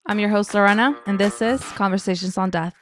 I'm your host, Lorena, and this is Conversations on Death.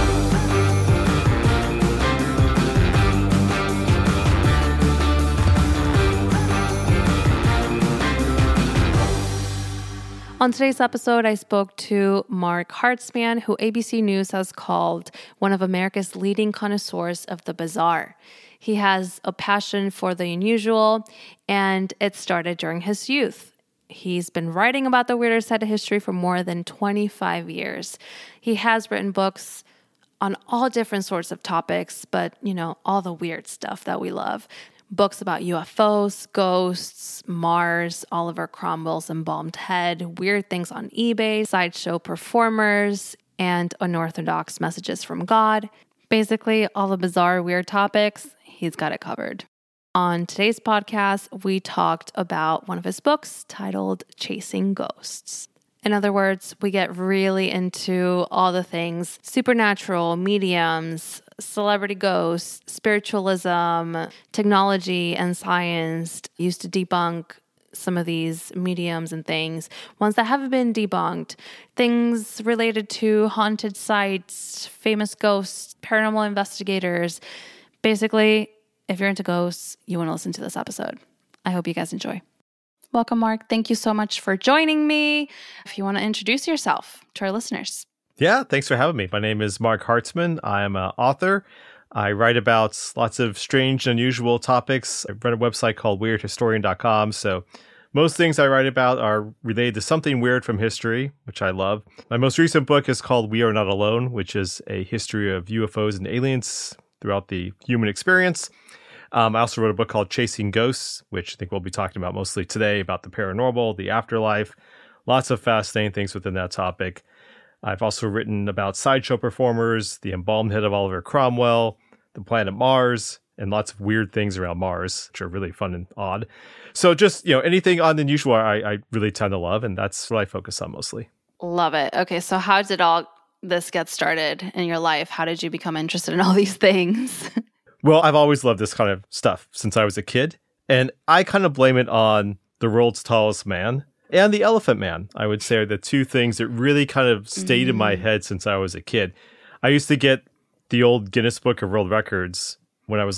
On today's episode, I spoke to Mark Hartzman, who ABC News has called one of America's leading connoisseurs of the bizarre. He has a passion for the unusual, and it started during his youth. He's been writing about the weirder side of history for more than 25 years. He has written books on all different sorts of topics, but, all the weird stuff that we love. Books about UFOs, ghosts, Mars, Oliver Cromwell's embalmed head, weird things on eBay, sideshow performers, and unorthodox messages from God. Basically, all the bizarre, weird topics, he's got it covered. On today's podcast, we talked about one of his books titled Chasing Ghosts. In other words, we get really into all the things supernatural, mediums, celebrity ghosts, spiritualism, technology, and science used to debunk some of these mediums and things, ones that haven't been debunked, things related to haunted sites, famous ghosts, paranormal investigators. Basically, if you're into ghosts, you want to listen to this episode. I hope you guys enjoy. Welcome, Mark. Thank you so much for joining me. If you want to introduce yourself to our listeners. Yeah, thanks for having me. My name is Mark Hartzman. I am an author. I write about lots of strange, unusual topics. I run a website called weirdhistorian.com. So most things I write about are related to something weird from history, which I love. My most recent book is called We Are Not Alone, which is a history of UFOs and aliens throughout the human experience. I also wrote a book called Chasing Ghosts, which I think we'll be talking about mostly today, about the paranormal, the afterlife, lots of fascinating things within that topic. I've also written about sideshow performers, the embalmed head of Oliver Cromwell, the planet Mars, and lots of weird things around Mars, which are really fun and odd. So just, anything unusual I really tend to love, and that's what I focus on mostly. Love it. Okay, so how did all this get started in your life? How did you become interested in all these things? Well, I've always loved this kind of stuff since I was a kid, and I kind of blame it on the world's tallest man and the Elephant Man. I would say are the two things that really kind of stayed in my head since I was a kid. I used to get the old Guinness Book of World Records when I was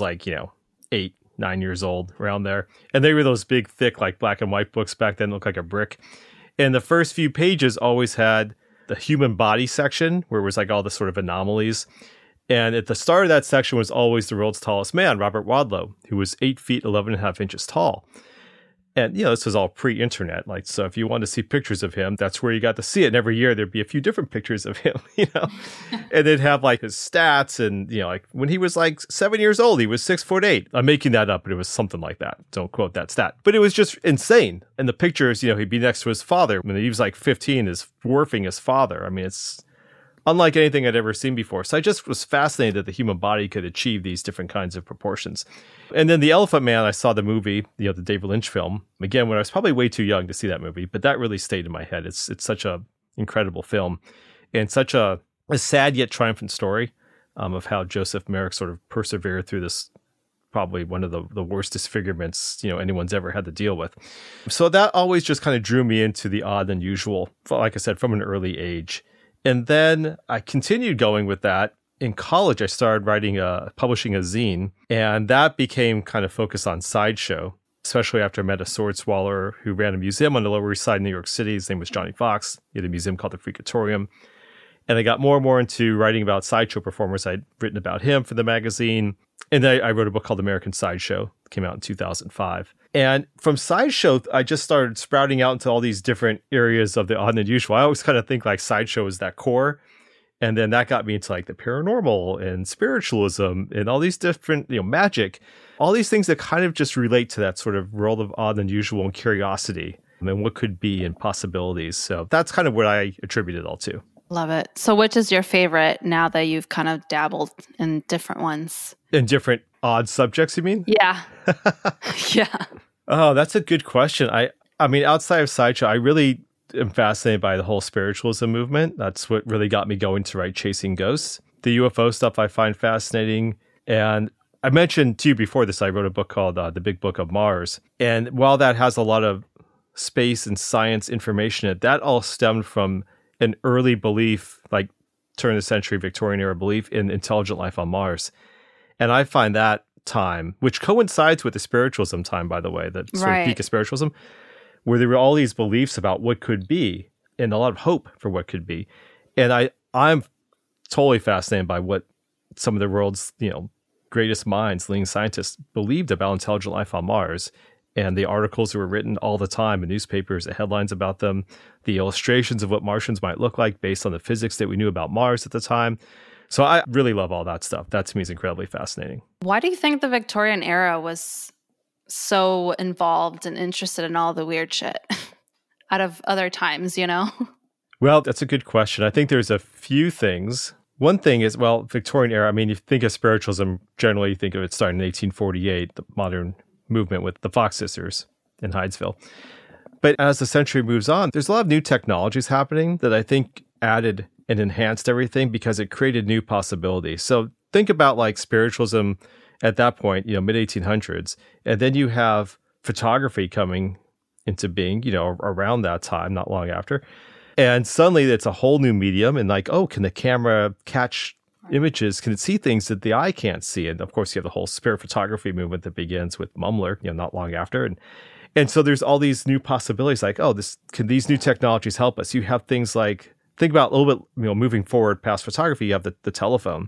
8, 9 years old, around there. And they were those big, thick, black and white books back then, looked like a brick. And the first few pages always had the human body section, where it was all the sort of anomalies. And at the start of that section was always the world's tallest man, Robert Wadlow, who was 8 feet, 11 and a half inches tall. And, this was all pre-internet. So if you wanted to see pictures of him, that's where you got to see it. And every year there'd be a few different pictures of him, and they'd have his stats. And, when he was 7 years old, he was 6'8". I'm making that up, but it was something like that. Don't quote that stat. But it was just insane. And the pictures, he'd be next to his father. When he was 15, is dwarfing his father. I mean, it's unlike anything I'd ever seen before. So I just was fascinated that the human body could achieve these different kinds of proportions. And then The Elephant Man, I saw the movie, the David Lynch film, again, when I was probably way too young to see that movie, but that really stayed in my head. It's such an incredible film and such a sad yet triumphant story of how Joseph Merrick sort of persevered through this, probably one of the worst disfigurements, anyone's ever had to deal with. So that always just kind of drew me into the odd and unusual, like I said, from an early age. And then I continued going with that. In college, I started publishing a zine, and that became kind of focused on sideshow, especially after I met a sword swallower who ran a museum on the Lower East Side in New York City. His name was Johnny Fox. He had a museum called the Freakatorium. And I got more and more into writing about sideshow performers. I'd written about him for the magazine. And then I wrote a book called American Sideshow. It came out in 2005. And from sideshow, I just started sprouting out into all these different areas of the odd and unusual. I always kind of think sideshow is that core. And then that got me into the paranormal and spiritualism and all these different, magic, all these things that kind of just relate to that sort of world of odd and unusual and curiosity and what could be and possibilities. So that's kind of what I attribute it all to. Love it. So which is your favorite now that you've kind of dabbled in different ones? In different odd subjects, you mean? Yeah. Yeah. Oh, that's a good question. I mean, outside of sideshow, I really am fascinated by the whole spiritualism movement. That's what really got me going to write Chasing Ghosts. The UFO stuff I find fascinating. And I mentioned to you before this, I wrote a book called The Big Book of Mars. And while that has a lot of space and science information in it, that all stemmed from an early belief, like turn of the century Victorian era belief in intelligent life on Mars. And I find that time, which coincides with the spiritualism time, by the way, the sort of peak of spiritualism, where there were all these beliefs about what could be and a lot of hope for what could be. And I'm totally fascinated by what some of the world's, greatest minds, leading scientists believed about intelligent life on Mars. And the articles that were written all the time in newspapers, the headlines about them, the illustrations of what Martians might look like based on the physics that we knew about Mars at the time. So I really love all that stuff. That to me is incredibly fascinating. Why do you think the Victorian era was so involved and interested in all the weird shit out of other times, Well, that's a good question. I think there's a few things. One thing is, Victorian era, I mean, you think of spiritualism, generally you think of it starting in 1848, the modern movement with the Fox sisters in Hydesville. But as the century moves on, there's a lot of new technologies happening that I think added and enhanced everything because it created new possibilities. So think about like spiritualism at that point, mid-1800s, and then you have photography coming into being, around that time, not long after. And suddenly it's a whole new medium and like, can the camera catch images? Can it see things that the eye can't see? And of course, you have the whole spirit photography movement that begins with Mumler, not long after. And so there's all these new possibilities like, can these new technologies help us? You have things like, think about a little bit, moving forward past photography, you have the telephone.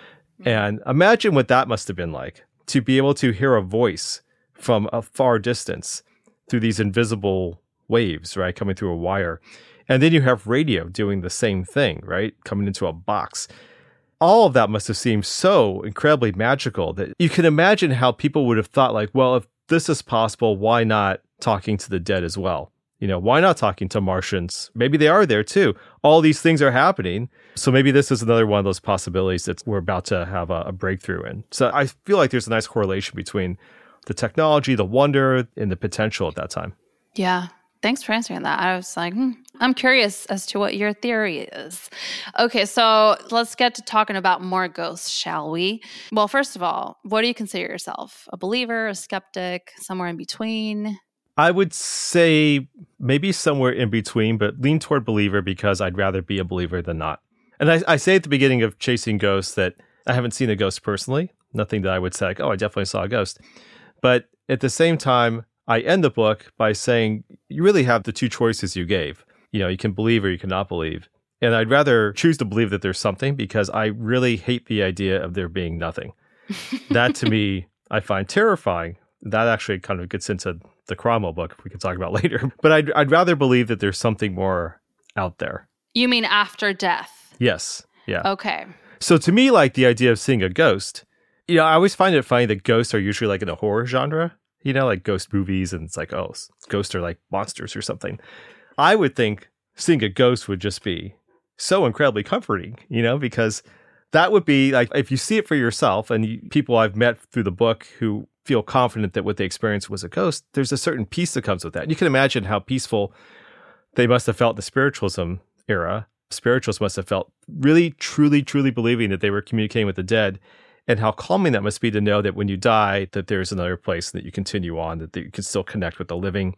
And imagine what that must have been like to be able to hear a voice from a far distance through these invisible waves, right? Coming through a wire. And then you have radio doing the same thing, right? Coming into a box. All of that must have seemed so incredibly magical that you can imagine how people would have thought like, well, if this is possible, why not talking to the dead as well? Why not talking to Martians? Maybe they are there too. All these things are happening. So maybe this is another one of those possibilities that we're about to have a breakthrough in. So I feel like there's a nice correlation between the technology, the wonder, and the potential at that time. Yeah. Thanks for answering that. I was like, I'm curious as to what your theory is. Okay, so let's get to talking about more ghosts, shall we? Well, first of all, what do you consider yourself? A believer, a skeptic, somewhere in between? I would say maybe somewhere in between, but lean toward believer because I'd rather be a believer than not. And I say at the beginning of Chasing Ghosts that I haven't seen a ghost personally. Nothing that I would say like, I definitely saw a ghost. But at the same time, I end the book by saying you really have the two choices you gave. You can believe or you cannot believe. And I'd rather choose to believe that there's something because I really hate the idea of there being nothing. That to me, I find terrifying. That actually kind of gets into the Cromwell book, we can talk about later. But I'd rather believe that there's something more out there. You mean after death? Yes. Yeah. Okay. So to me, like the idea of seeing a ghost, I always find it funny that ghosts are usually like in the horror genre. Like ghost movies, and it's like, ghosts are like monsters or something. I would think seeing a ghost would just be so incredibly comforting, because that would be like, if you see it for yourself, and people I've met through the book who feel confident that what they experienced was a ghost, there's a certain peace that comes with that. And you can imagine how peaceful they must have felt in the spiritualism era. Spiritualists must have felt really, truly, truly believing that they were communicating with the dead. And how calming that must be to know that when you die, that there's another place that you continue on, that you can still connect with the living.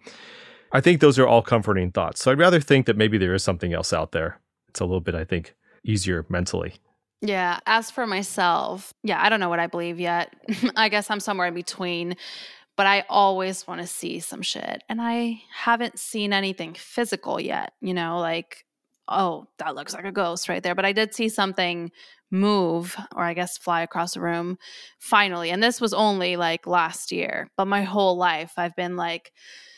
I think those are all comforting thoughts. So I'd rather think that maybe there is something else out there. It's a little bit, I think, easier mentally. Yeah. As for myself, I don't know what I believe yet. I guess I'm somewhere in between. But I always want to see some shit. And I haven't seen anything physical yet, like, that looks like a ghost right there. But I did see something move, or I guess fly across the room finally. And this was only like last year, but my whole life I've been like,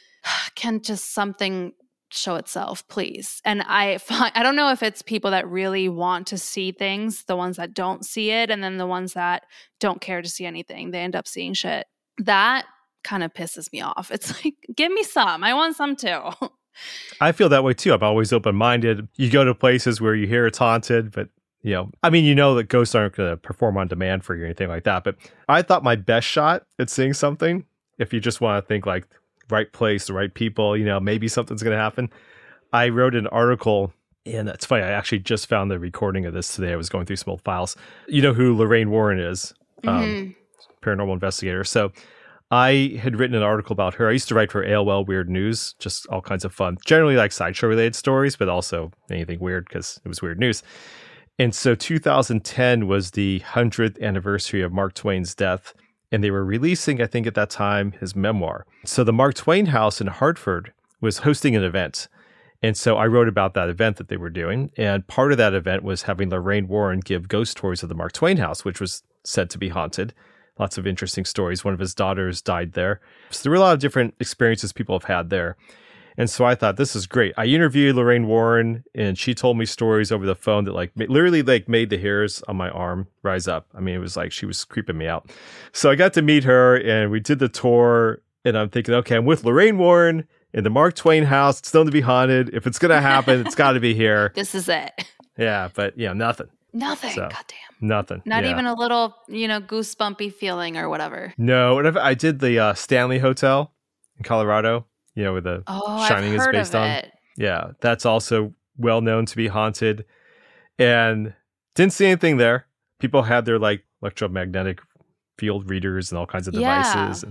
can just something show itself, please? And I don't know if it's people that really want to see things, the ones that don't see it, and then the ones that don't care to see anything, they end up seeing shit. That kind of pisses me off. It's like, give me some. I want some too. I feel that way too. I'm always open-minded. You go to places where you hear it's haunted, but that ghosts aren't going to perform on demand for you or anything like that. But I thought my best shot at seeing something, if you just want to think like right place, the right people, maybe something's going to happen. I wrote an article, and it's funny. I actually just found the recording of this today. I was going through some old files. You know who Lorraine Warren is, paranormal investigator. So I had written an article about her. I used to write for AOL Weird News, just all kinds of fun, generally like sideshow related stories, but also anything weird because it was weird news. And so 2010 was the 100th anniversary of Mark Twain's death. And they were releasing, I think at that time, his memoir. So the Mark Twain House in Hartford was hosting an event. And so I wrote about that event that they were doing. And part of that event was having Lorraine Warren give ghost tours of the Mark Twain House, which was said to be haunted. Lots of interesting stories. One of his daughters died there. So there were a lot of different experiences people have had there. And so I thought, this is great. I interviewed Lorraine Warren, and she told me stories over the phone that literally made the hairs on my arm rise up. I mean, it was like she was creeping me out. So I got to meet her, and we did the tour, and I'm thinking, okay, I'm with Lorraine Warren in the Mark Twain house. It's known to be haunted. If it's going to happen, it's got to be here. This is it. Yeah, but nothing. Nothing. So, Goddamn. Nothing. Not even a little, goosebumpy feeling or whatever. No, I did the Stanley Hotel in Colorado. Where the Shining is based on. Yeah, that's also well known to be haunted. And didn't see anything there. People had their electromagnetic field readers and all kinds of devices.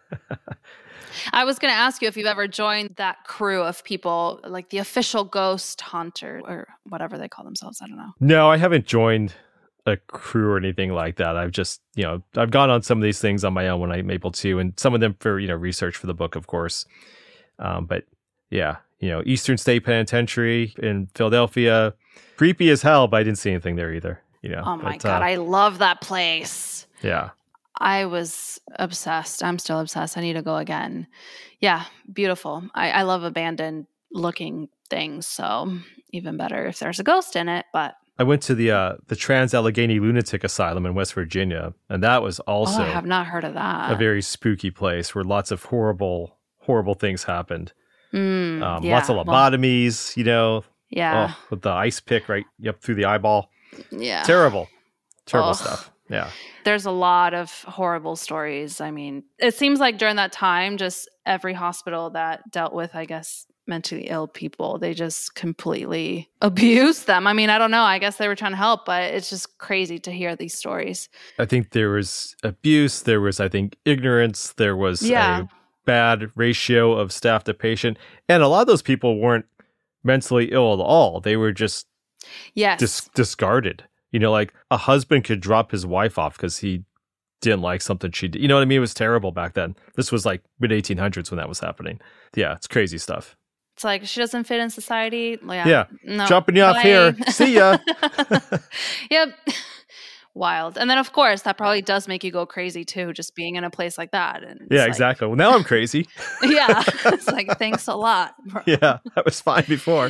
I was going to ask you if you've ever joined that crew of people, like the official ghost hunter or whatever they call themselves. I don't know. No, I haven't joined a crew or anything like that. I've just, I've gone on some of these things on my own when I'm able to, and some of them for, research for the book, of course. But yeah, Eastern State Penitentiary in Philadelphia, creepy as hell, but I didn't see anything there either. Oh my God, I love that place. Yeah. I was obsessed. I'm still obsessed. I need to go again. Yeah, beautiful. I love abandoned looking things, so even better if there's a ghost in it. But I went to the Trans-Allegheny Lunatic Asylum in West Virginia, and that was also I have not heard of that. A very spooky place where lots of horrible things happened. Lots of lobotomies, Yeah. with the ice pick right up through the eyeball. Yeah. Terrible stuff. Yeah. There's a lot of horrible stories. I mean, it seems like during that time, just every hospital that dealt with, I guess, mentally ill people, they just completely abused them. I mean, I don't know. I guess they were trying to help, but it's just crazy to hear these stories. I think there was abuse. There was, I think, ignorance. There was a bad ratio of staff to patient. And a lot of those people weren't mentally ill at all. They were just discarded. Like a husband could drop his wife off because he didn't like something she did. You know what I mean? It was terrible back then. This was like mid-1800s when that was happening. Yeah, it's crazy stuff. It's like, she doesn't fit in society. Yeah. No, dropping you off here. See ya. Yep. Wild. And then, of course, that probably does make you go crazy, too, just being in a place like that. And yeah, exactly. Well, now I'm crazy. Yeah. It's like, thanks a lot, bro. Yeah, that was fine before.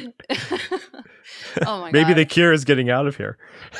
Oh, my God. Maybe the cure is getting out of here.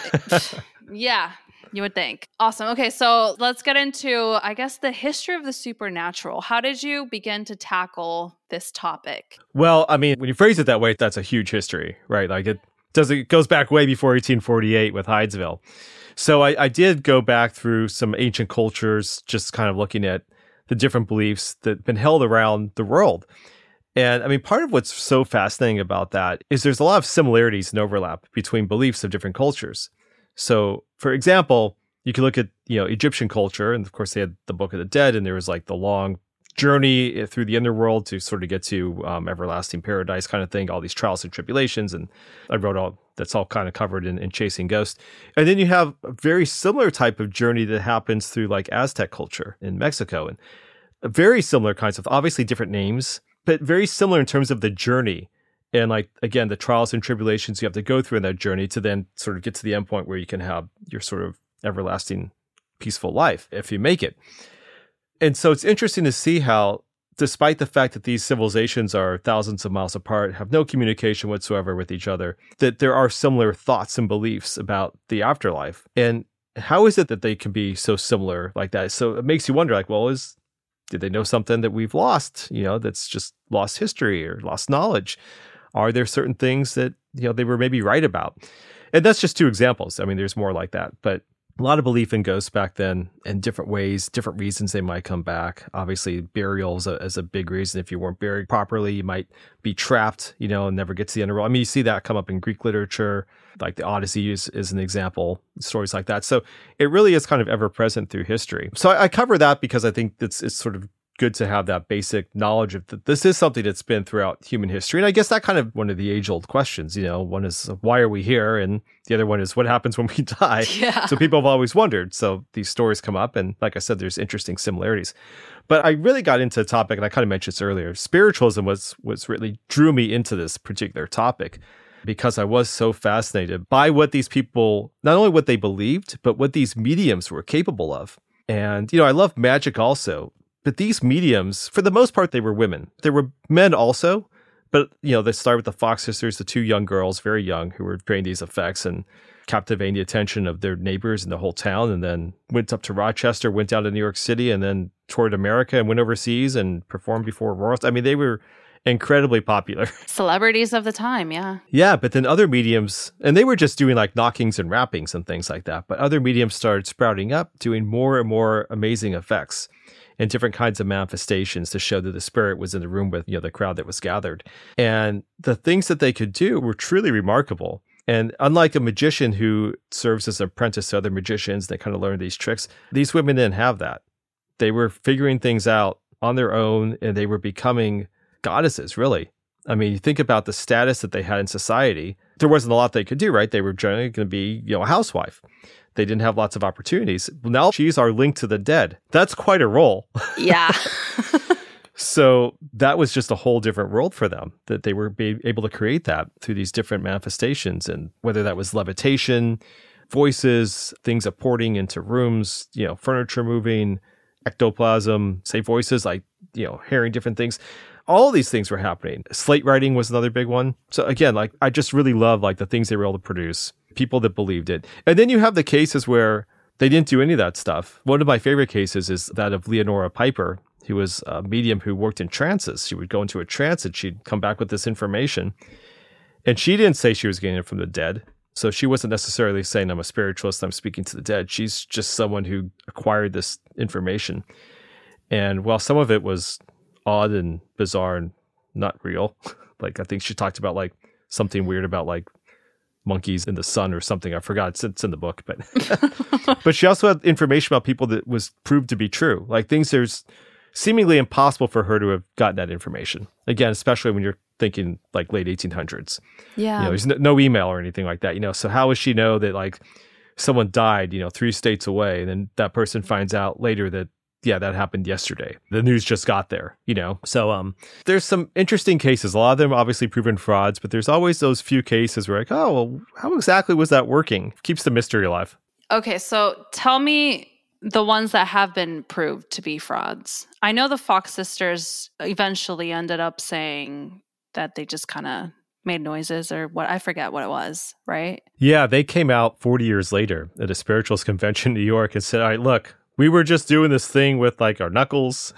Yeah, you would think. Awesome. Okay, so let's get into, I guess, the history of the supernatural. How did you begin to tackle this topic? Well, I mean, when you phrase it that way, that's a huge history, right? Like it goes back way before 1848 with Hydesville. So I did go back through some ancient cultures, just kind of looking at the different beliefs that have been held around the world. And I mean, part of what's so fascinating about that is there's a lot of similarities and overlap between beliefs of different cultures. So, for example, you can look at, Egyptian culture, and of course they had the Book of the Dead, and there was like the long journey through the underworld to sort of get to everlasting paradise kind of thing, all these trials and tribulations. And I wrote that's all kind of covered in Chasing Ghosts. And then you have a very similar type of journey that happens through like Aztec culture in Mexico, and very similar kinds of, obviously different names, but very similar in terms of the journey. And like, again, the trials and tribulations you have to go through in that journey to then sort of get to the end point where you can have your sort of everlasting peaceful life if you make it. And so it's interesting to see how, despite the fact that these civilizations are thousands of miles apart, have no communication whatsoever with each other, that there are similar thoughts and beliefs about the afterlife. And how is it that they can be so similar like that? So it makes you wonder, like, well, did they know something that we've lost, that's just lost history or lost knowledge? Are there certain things that, they were maybe right about? And that's just two examples. I mean, there's more like that. But A lot of belief in ghosts back then in different ways, different reasons they might come back. Obviously, burial is a big reason. If you weren't buried properly, you might be trapped, and never get to the end of the world. I mean, you see that come up in Greek literature, like the Odyssey is an example, stories like that. So it really is kind of ever present through history. So I cover that because I think it's sort of good to have that basic knowledge of that this is something that's been throughout human history. And I guess that kind of one of the age-old questions, one is why are we here? And the other one is what happens when we die? Yeah. So people have always wondered. So these stories come up. And like I said, there's interesting similarities. But I really got into the topic, and I kind of mentioned this earlier. Spiritualism was really drew me into this particular topic because I was so fascinated by what these people, not only what they believed, but what these mediums were capable of. And, I love magic also. But these mediums, for the most part, they were women. There were men also, but, they started with the Fox sisters, the two young girls, very young, who were creating these effects and captivating the attention of their neighbors in the whole town, and then went up to Rochester, went down to New York City, and then toured America and went overseas and performed before royals. I mean, they were incredibly popular. Celebrities of the time, yeah. Yeah, but then other mediums, and they were just doing like knockings and rappings and things like that, but other mediums started sprouting up, doing more and more amazing effects and different kinds of manifestations to show that the spirit was in the room with, the crowd that was gathered. And the things that they could do were truly remarkable. And unlike a magician who serves as an apprentice to other magicians, they kind of learn these tricks. These women didn't have that. They were figuring things out on their own, and they were becoming goddesses, really. I mean, you think about the status that they had in society. There wasn't a lot they could do, right? They were generally going to be, a housewife. They didn't have lots of opportunities. Now she's our link to the dead. That's quite a role. Yeah. So that was just a whole different world for them, that they were able to create that through these different manifestations. And whether that was levitation, voices, things apporting into rooms, furniture moving, ectoplasm, say voices like, hearing different things. All these things were happening. Slate writing was another big one. So again, like I just really love like the things they were able to produce, people that believed it. And then you have the cases where they didn't do any of that stuff. One of my favorite cases is that of Leonora Piper, who was a medium who worked in trances. She would go into a trance and she'd come back with this information. And she didn't say she was getting it from the dead. So she wasn't necessarily saying, I'm a spiritualist, I'm speaking to the dead. She's just someone who acquired this information. And while some of it was odd and bizarre and not real, like I think she talked about like something weird about like monkeys in the sun or something. I forgot. It's in the book, but but she also had information about people that was proved to be true. Like things there's seemingly impossible for her to have gotten that information. Again, especially when you're thinking like late 1800s. Yeah. There's no email or anything like that. So how would she know that like someone died, 3 states away, and then that person finds out later that yeah, that happened yesterday. The news just got there, So there's some interesting cases. A lot of them obviously proven frauds, but there's always those few cases where like, oh, well, how exactly was that working? Keeps the mystery alive. Okay, so tell me the ones that have been proved to be frauds. I know the Fox sisters eventually ended up saying that they just kind of made noises or what, I forget what it was, right? Yeah, they came out 40 years later at a spiritualist convention in New York and said, all right, look, we were just doing this thing with like our knuckles,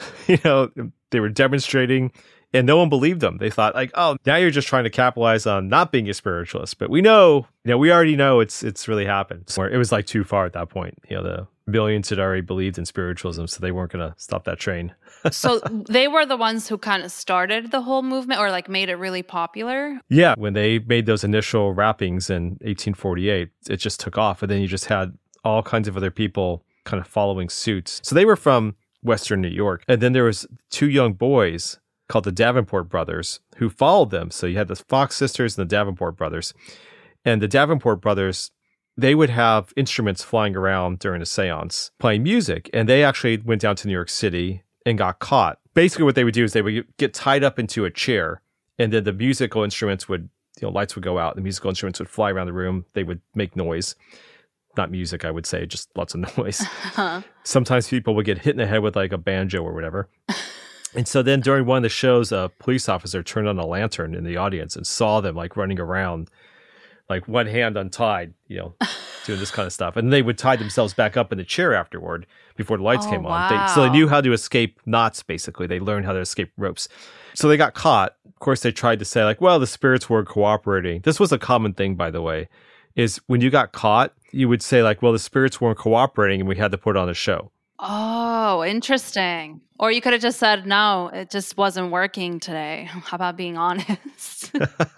they were demonstrating and no one believed them. They thought like, oh, now you're just trying to capitalize on not being a spiritualist. But we know, we already know it's really happened. So it was like too far at that point. The billions had already believed in spiritualism, so they weren't going to stop that train. So they were the ones who kind of started the whole movement or like made it really popular? Yeah, when they made those initial rappings in 1848, it just took off. And then you just had all kinds of other people kind of following suit. So they were from Western New York. And then there was 2 young boys called the Davenport brothers who followed them. So you had the Fox sisters and the Davenport brothers. And the Davenport brothers, they would have instruments flying around during a seance playing music. And they actually went down to New York City and got caught. Basically what they would do is they would get tied up into a chair, and then the musical instruments would, lights would go out. The musical instruments would fly around the room. They would make noise. Not music, I would say, just lots of noise. Sometimes people would get hit in the head with like a banjo or whatever. And so then during one of the shows, a police officer turned on a lantern in the audience and saw them like running around, like one hand untied, doing this kind of stuff. And they would tie themselves back up in the chair afterward before the lights came on. Wow. So they knew how to escape knots, basically. They learned how to escape ropes. So they got caught. Of course, they tried to say like, well, the spirits were cooperating. This was a common thing, by the way. is when you got caught, you would say like, well, the spirits weren't cooperating and we had to put on a show. Oh, interesting. Or you could have just said, no, it just wasn't working today. How about being honest?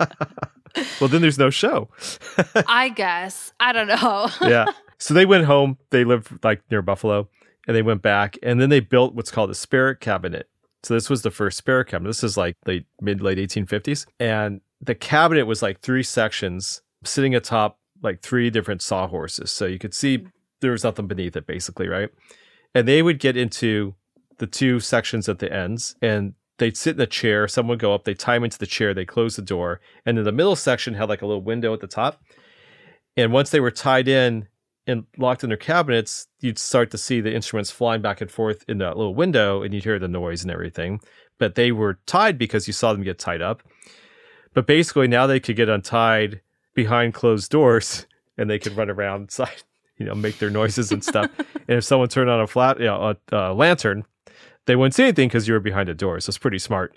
Well, then there's no show. I guess. I don't know. Yeah. So they went home. They lived like near Buffalo, and they went back, and then they built what's called a spirit cabinet. So this was the first spirit cabinet. This is like late 1850s. And the cabinet was like 3 sections sitting atop like 3 different sawhorses. So you could see there was nothing beneath it, basically, right? And they would get into the 2 sections at the ends, and they'd sit in a chair. Someone would go up, they'd tie them into the chair, they close the door. And then the middle section had like a little window at the top. And once they were tied in and locked in their cabinets, you'd start to see the instruments flying back and forth in that little window, and you'd hear the noise and everything. But they were tied because you saw them get tied up. But basically now they could get untied behind closed doors, and they could run around inside, make their noises and stuff. And if someone turned on a lantern, they wouldn't see anything because you were behind a door. So it's pretty smart.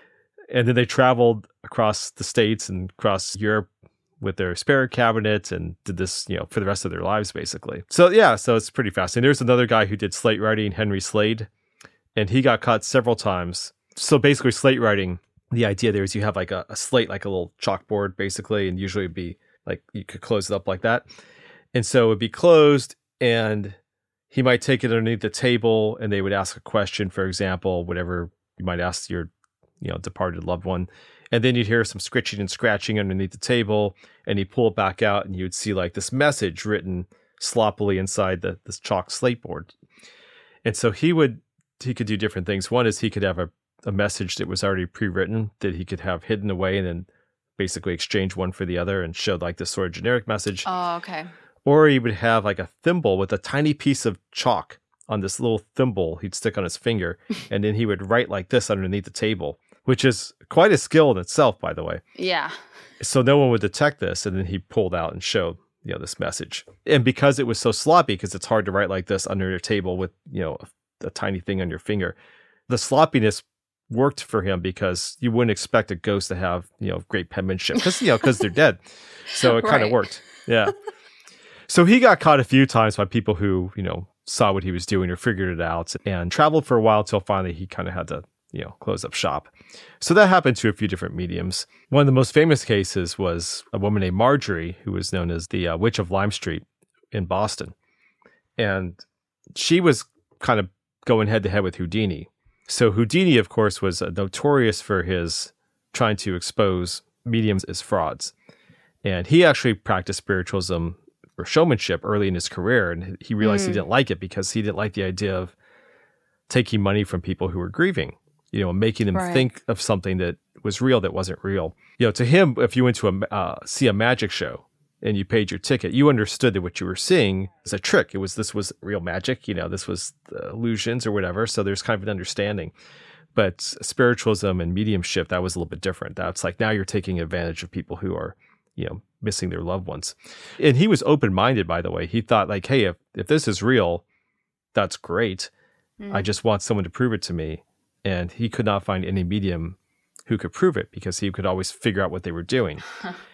And then they traveled across the States and across Europe with their spirit cabinet and did this, for the rest of their lives, basically. So yeah, so it's pretty fascinating. There's another guy who did slate writing, Henry Slade, and he got caught several times. So basically slate writing, the idea there is you have like a slate, like a little chalkboard, basically, and usually it'd be like, you could close it up like that. And so it'd be closed, and he might take it underneath the table, and they would ask a question, for example, whatever you might ask your, departed loved one. And then you'd hear some scritching and scratching underneath the table, and he'd pull it back out, and you'd see like this message written sloppily inside this chalk slate board. And so he could do different things. One is he could have a message that was already pre-written that he could have hidden away and then basically exchange one for the other and showed like this sort of generic message. Oh, okay. Or he would have like a thimble with a tiny piece of chalk on this little thimble he'd stick on his finger, and then he would write like this underneath the table, which is quite a skill in itself, by the way. Yeah. So no one would detect this, and then he pulled out and showed, this message. And because it was so sloppy, because it's hard to write like this under your table with, a tiny thing on your finger, the sloppiness worked for him because you wouldn't expect a ghost to have, great penmanship because they're dead. So it kind of worked. Yeah. So he got caught a few times by people who, saw what he was doing or figured it out, and traveled for a while till finally he kind of had to, close up shop. So that happened to a few different mediums. One of the most famous cases was a woman named Marjorie, who was known as the Witch of Lime Street in Boston. And she was kind of going head to head with Houdini. So Houdini, of course, was notorious for his trying to expose mediums as frauds. And he actually practiced spiritualism or showmanship early in his career. And he realized he didn't like it because he didn't like the idea of taking money from people who were grieving, making them think of something that was real that wasn't real. To him, if you went to see a magic show and you paid your ticket, you understood that what you were seeing was a trick. This was real magic, this was illusions or whatever. So there's kind of an understanding. But spiritualism and mediumship, that was a little bit different. That's like now you're taking advantage of people who are, missing their loved ones. And he was open-minded, by the way. He thought like, hey, if this is real, that's great. I just want someone to prove it to me. And he could not find any medium who could prove it because he could always figure out what they were doing.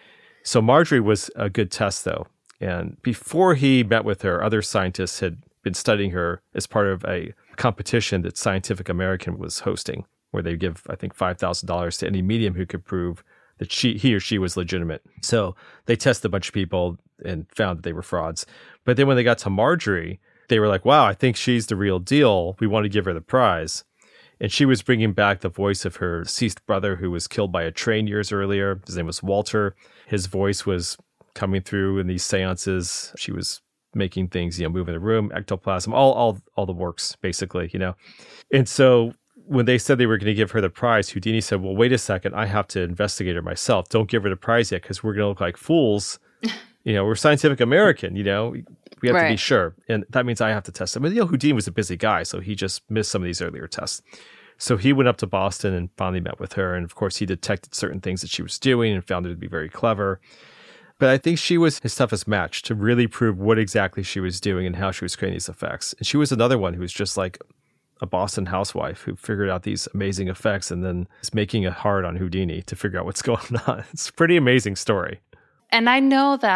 So Marjorie was a good test, though. And before he met with her, other scientists had been studying her as part of a competition that Scientific American was hosting, where they give, I think, $5,000 to any medium who could prove that he or she was legitimate. So they tested a bunch of people and found that they were frauds. But then when they got to Marjorie, they were like, wow, I think she's the real deal. We want to give her the prize. And she was bringing back the voice of her deceased brother who was killed by a train years earlier. His name was Walter. His voice was coming through in these seances. She was making things, move in the room, ectoplasm, all the works, basically, And so when they said they were going to give her the prize, Houdini said, well, wait a second, I have to investigate her myself. Don't give her the prize yet because we're going to look like fools. We're Scientific American, we have to be sure. And that means I have to test them. But, Houdini was a busy guy, so he just missed some of these earlier tests. So he went up to Boston and finally met with her. And of course, he detected certain things that she was doing and found her to be very clever. But I think she was his toughest match to really prove what exactly she was doing and how she was creating these effects. And she was another one who was just like a Boston housewife who figured out these amazing effects and then is making it hard on Houdini to figure out what's going on. It's a pretty amazing story. And I know that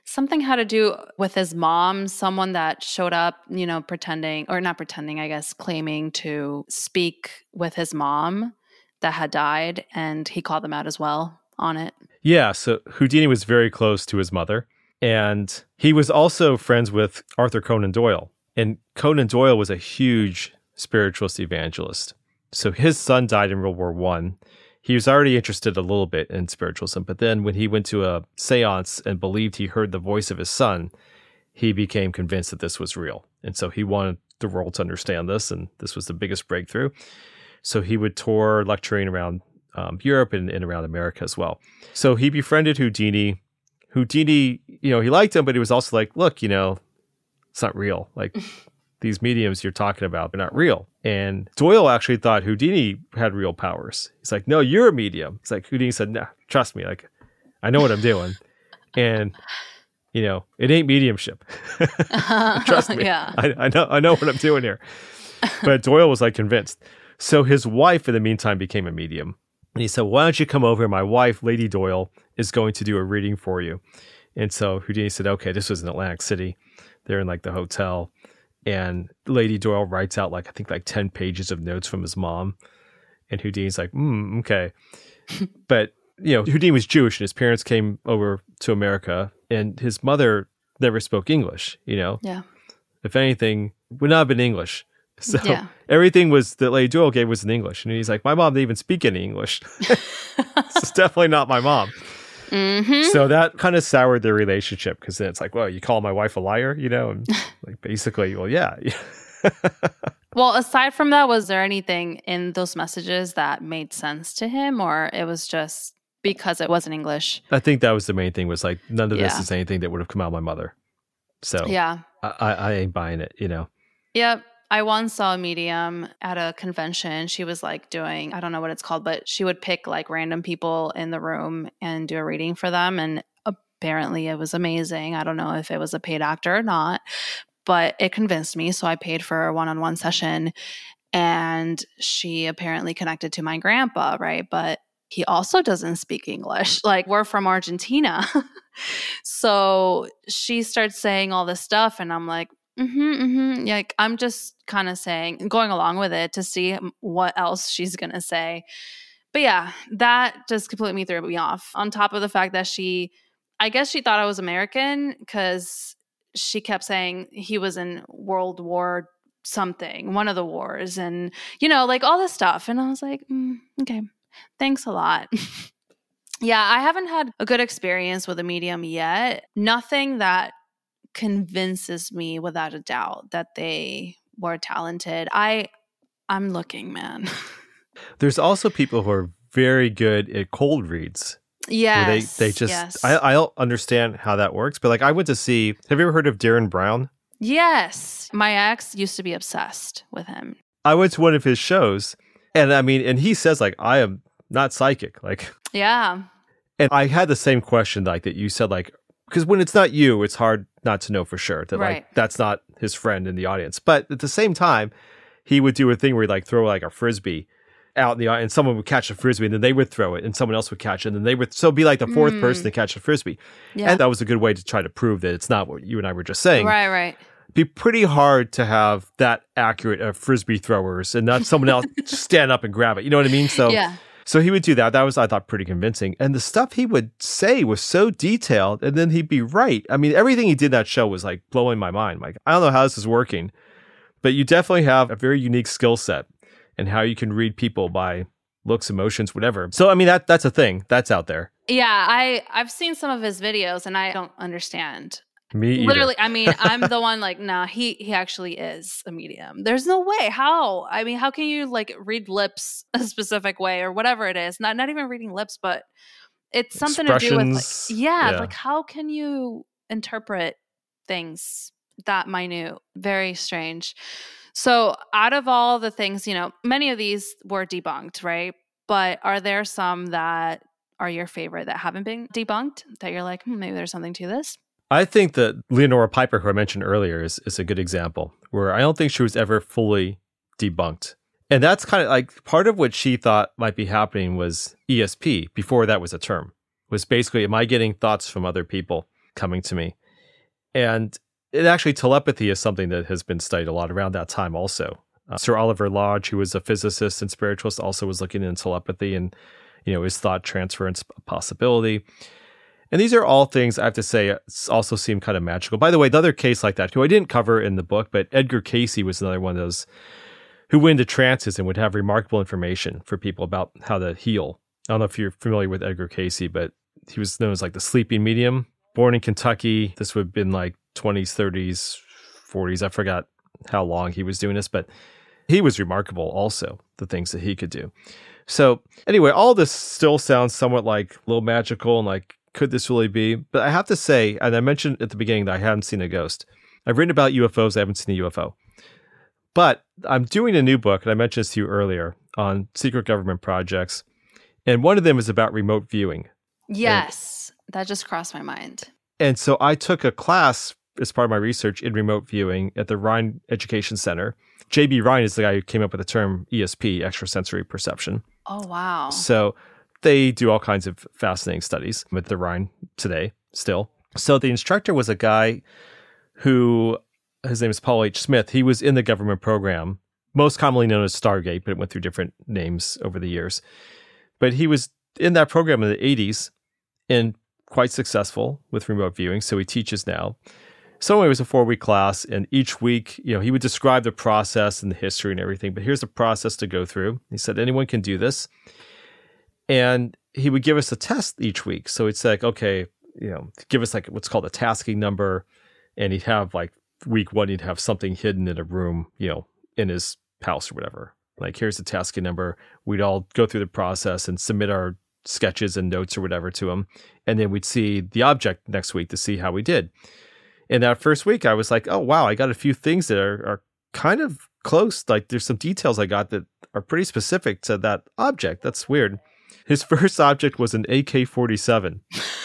Something had to do with his mom, someone that showed up, pretending, or not pretending, I guess, claiming to speak with his mom that had died, and he called them out as well on it. Yeah, so Houdini was very close to his mother, and he was also friends with Arthur Conan Doyle. And Conan Doyle was a huge spiritualist evangelist. So his son died in World War I. He was already interested a little bit in spiritualism, but then when he went to a seance and believed he heard the voice of his son, he became convinced that this was real. And so he wanted the world to understand this, and this was the biggest breakthrough. So he would tour lecturing around Europe and around America as well. So he befriended Houdini. Houdini, he liked him, but he was also like, look, it's not real. Like, these mediums you're talking about, they're not real. And Doyle actually thought Houdini had real powers. He's like, no, you're a medium. He's like, Houdini said, no, trust me. Like, I know what I'm doing. And, it ain't mediumship. Trust me. Yeah. I know what I'm doing here. But Doyle was like convinced. So his wife in the meantime became a medium. And he said, why don't you come over? My wife, Lady Doyle, is going to do a reading for you. And so Houdini said, okay, this was in Atlantic City. They're in like the hotel. And Lady Doyle writes out I think 10 pages of notes from his mom. And Houdini's like, okay. But, Houdini was Jewish and his parents came over to America and his mother never spoke English, Yeah. If anything, would not have been English. So everything that Lady Doyle gave was in English. And he's like, my mom didn't even speak any English. This is definitely not my mom. Mm-hmm. So that kind of soured their relationship because then it's like, well, you call my wife a liar, and like basically, well, yeah. Well, aside from that, was there anything in those messages that made sense to him, or it was just because it wasn't English? I think that was the main thing was like, none of this is anything that would have come out of my mother. So yeah, I ain't buying it, Yep. I once saw a medium at a convention. She was like doing, I don't know what it's called, but she would pick like random people in the room and do a reading for them. And apparently it was amazing. I don't know if it was a paid actor or not, but it convinced me. So I paid for a one-on-one session and she apparently connected to my grandpa, right? But he also doesn't speak English. Like, we're from Argentina. So she starts saying all this stuff and I'm like, yeah, like, I'm just kind of going along with it to see what else she's going to say. But yeah, that just completely threw me off. On top of the fact that I guess she thought I was American because she kept saying he was in World War something, one of the wars, and, like all this stuff. And I was like, okay, thanks a lot. Yeah, I haven't had a good experience with a medium yet. Nothing that convinces me without a doubt that they were talented. I'm looking, man. There's also people who are very good at cold reads. Yes. They just, yes. I don't understand how that works, but like I went to see, have you ever heard of Darren Brown? Yes. My ex used to be obsessed with him. I went to one of his shows and and he says like, I am not psychic. Like, yeah. And I had the same question like that you said, like, because when it's not you, it's hard not to know for sure that like that's not his friend in the audience. But at the same time, he would do a thing where he'd like throw like a frisbee out in the audience, and someone would catch the frisbee, and then they would throw it, and someone else would catch it, and then they would be like the fourth person to catch the frisbee. Yeah. And that was a good way to try to prove that it's not what you and I were just saying. Right. It'd be pretty hard to have that accurate of frisbee throwers and not someone else stand up and grab it. You know what I mean? So yeah. So he would do that. That was, I thought, pretty convincing. And the stuff he would say was so detailed, and then he'd be right. I mean, everything he did in that show was like blowing my mind. Like, I don't know how this is working, but you definitely have a very unique skill set and how you can read people by looks, emotions, whatever. So, I mean, that's a thing. That's out there. Yeah, I've seen some of his videos, and I don't understand. Me either. Literally, I mean, I'm the one like, nah, he actually is a medium. There's no way. How? I mean, how can you like read lips a specific way or whatever it is? Not even reading lips, but it's something to do with like, yeah, like how can you interpret things that minute? Very strange. So out of all the things, many of these were debunked, right? But are there some that are your favorite that haven't been debunked that you're like, maybe there's something to this? I think that Leonora Piper, who I mentioned earlier, is a good example where I don't think she was ever fully debunked. And that's kind of like part of what she thought might be happening was ESP, before that was a term, was basically, am I getting thoughts from other people? coming to me. And telepathy is something that has been studied a lot around that time also. Sir Oliver Lodge, who was a physicist and spiritualist, also was looking into telepathy and, is thought transference a possibility? And these are all things, I have to say, also seem kind of magical. By the way, the other case like that, who I didn't cover in the book, but Edgar Cayce was another one of those who went into trances and would have remarkable information for people about how to heal. I don't know if you're familiar with Edgar Cayce, but he was known as like the sleeping medium. Born in Kentucky. This would have been like 20s, 30s, 40s. I forgot how long he was doing this, but he was remarkable also, the things that he could do. So anyway, all this still sounds somewhat like a little magical and like, could this really be? But I have to say, and I mentioned at the beginning that I haven't seen a ghost. I've written about UFOs. I haven't seen a UFO. But I'm doing a new book, and I mentioned this to you earlier, on secret government projects. And one of them is about remote viewing. Yes, that just crossed my mind. And so I took a class as part of my research in remote viewing at the Rhine Education Center. J.B. Rhine is the guy who came up with the term ESP, extrasensory perception. Oh, wow. So they do all kinds of fascinating studies with the Rhine today still. So the instructor was a guy who, his name is Paul H. Smith. He was in the government program, most commonly known as Stargate, but it went through different names over the years. But he was in that program in the 80s and quite successful with remote viewing. So he teaches now. So anyway, it was a 4-week class, and each week, he would describe the process and the history and everything. But here's the process to go through. He said, anyone can do this. And he would give us a test each week. So he'd say, like, okay, give us like what's called a tasking number. And he'd have like week 1, he'd have something hidden in a room, in his house or whatever. Like, here's the tasking number. We'd all go through the process and submit our sketches and notes or whatever to him. And then we'd see the object next week to see how we did. And that first week, I was like, oh, wow, I got a few things that are kind of close. Like, there's some details I got that are pretty specific to that object. That's weird. His first object was an AK-47,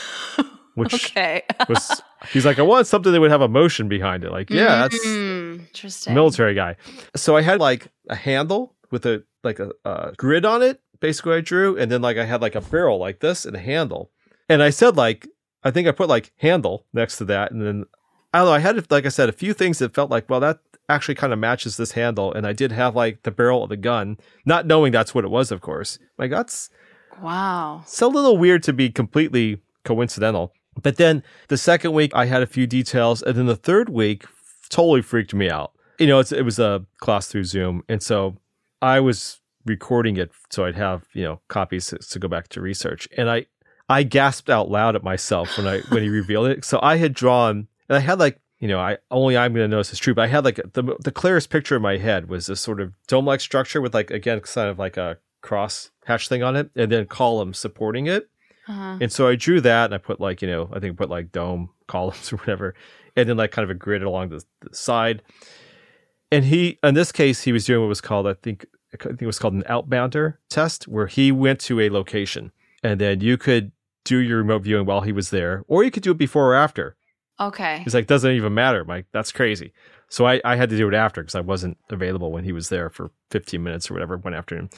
which was, he's like, I want something that would have a motion behind it. Like, yeah, that's interesting. Military guy. So I had like a handle with a grid on it, basically I drew. And then like I had like a barrel like this and a handle. And I said like, I think I put like handle next to that. And then, I don't know, I had, like I said, a few things that felt like, well, that actually kind of matches this handle. And I did have like the barrel of the gun, not knowing that's what it was, of course. Like, that's... Wow. It's a little weird to be completely coincidental. But then the second week, I had a few details. And then the third week totally freaked me out. It was a class through Zoom. And so I was recording it so I'd have, copies to go back to research. And I gasped out loud at myself when he revealed it. So I had drawn, and I had like, I'm going to know this is true, but I had like the clearest picture in my head was this sort of dome-like structure with like, again, kind of like a cross hatch thing on it, and then columns supporting it. Uh-huh. And so I drew that, and I put like, I think I put like dome columns or whatever, and then like kind of a grid along the side. And in this case, he was doing what was called, I think it was called an outbounder test, where he went to a location, and then you could do your remote viewing while he was there, or you could do it before or after. Okay. He's like, doesn't even matter. I'm like, that's crazy. So I had to do it after because I wasn't available when he was there for 15 minutes or whatever one afternoon.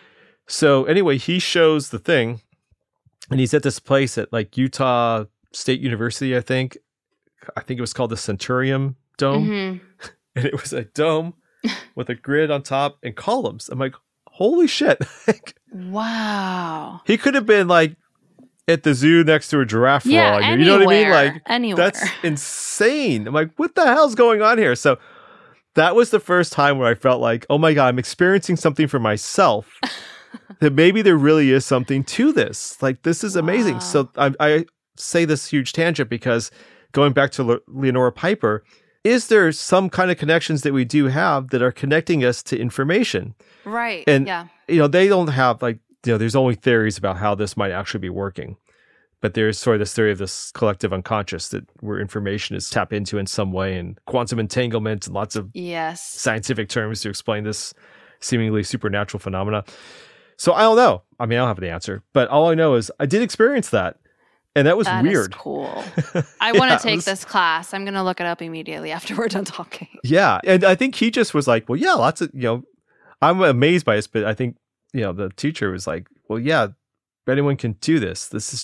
So anyway, he shows the thing, and he's at this place at like Utah State University, I think. I think it was called the Centurion Dome. Mm-hmm. And it was a dome with a grid on top and columns. I'm like, holy shit. Wow. He could have been like at the zoo next to a giraffe for all I knew. You know what I mean? Like, anywhere. That's insane. I'm like, what the hell's going on here? So that was the first time where I felt like, oh my God, I'm experiencing something for myself. That maybe there really is something to this. Like, this is amazing. Wow. So I say this huge tangent because going back to Leonora Piper, is there some kind of connections that we do have that are connecting us to information? Right. And, yeah. They don't have like, there's only theories about how this might actually be working. But there's sort of this theory of this collective unconscious that where information is tapped into in some way, and quantum entanglement and lots of scientific terms to explain this seemingly supernatural phenomena. So I don't know. I mean, I don't have the answer, but all I know is I did experience that. And that was weird. That is cool. I want to take this class. I'm going to look it up immediately after we're done talking. Yeah. And I think he just was like, well, yeah, lots of, I'm amazed by this, but I think, the teacher was like, well, yeah, anyone can do this. This is just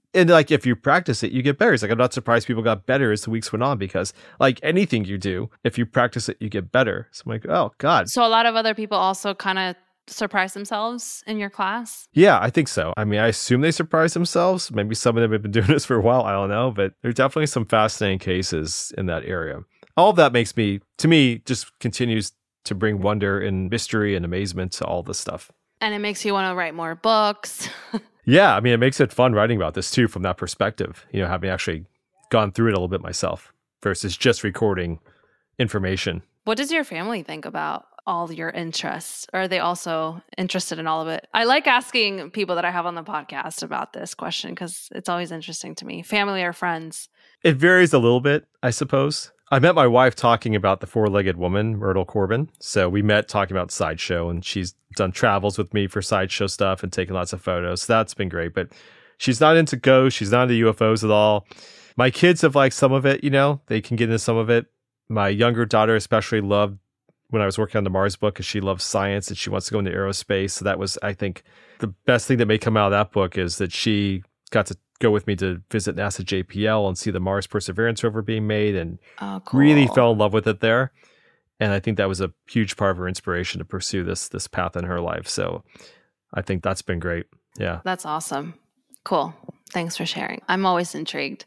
And like, if you practice it, you get better. It's like, I'm not surprised people got better as the weeks went on, because like anything you do, if you practice it, you get better. So I'm like, oh God. So a lot of other people also kind of surprise themselves in your class? Yeah, I think so. I mean, I assume they surprise themselves. Maybe some of them have been doing this for a while. I don't know, but there are definitely some fascinating cases in that area. All of that makes me, to me, just continues to bring wonder and mystery and amazement to all this stuff. And it makes you want to write more books. Yeah, I mean, it makes it fun writing about this too, from that perspective, you know, having actually gone through it a little bit myself versus just recording information. What does your family think about all your interests? Or are they also interested in all of it? I like asking people that I have on the podcast about this question because it's always interesting to me. Family or friends? It varies a little bit, I suppose. I met my wife talking about the four-legged woman, Myrtle Corbin. So we met talking about Sideshow, and she's done travels with me for Sideshow stuff and taken lots of photos. So that's been great. But she's not into ghosts. She's not into UFOs at all. My kids have liked some of it, you know. They can get into some of it. My younger daughter especially loved when I was working on the Mars book, because she loves science and she wants to go into aerospace. So that was, I think, the best thing that may come out of that book is that she got to go with me to visit NASA JPL and see the Mars Perseverance rover being made, and really fell in love with it there. And I think that was a huge part of her inspiration to pursue this path in her life. So I think that's been great. Yeah. That's awesome. Cool. Thanks for sharing. I'm always intrigued.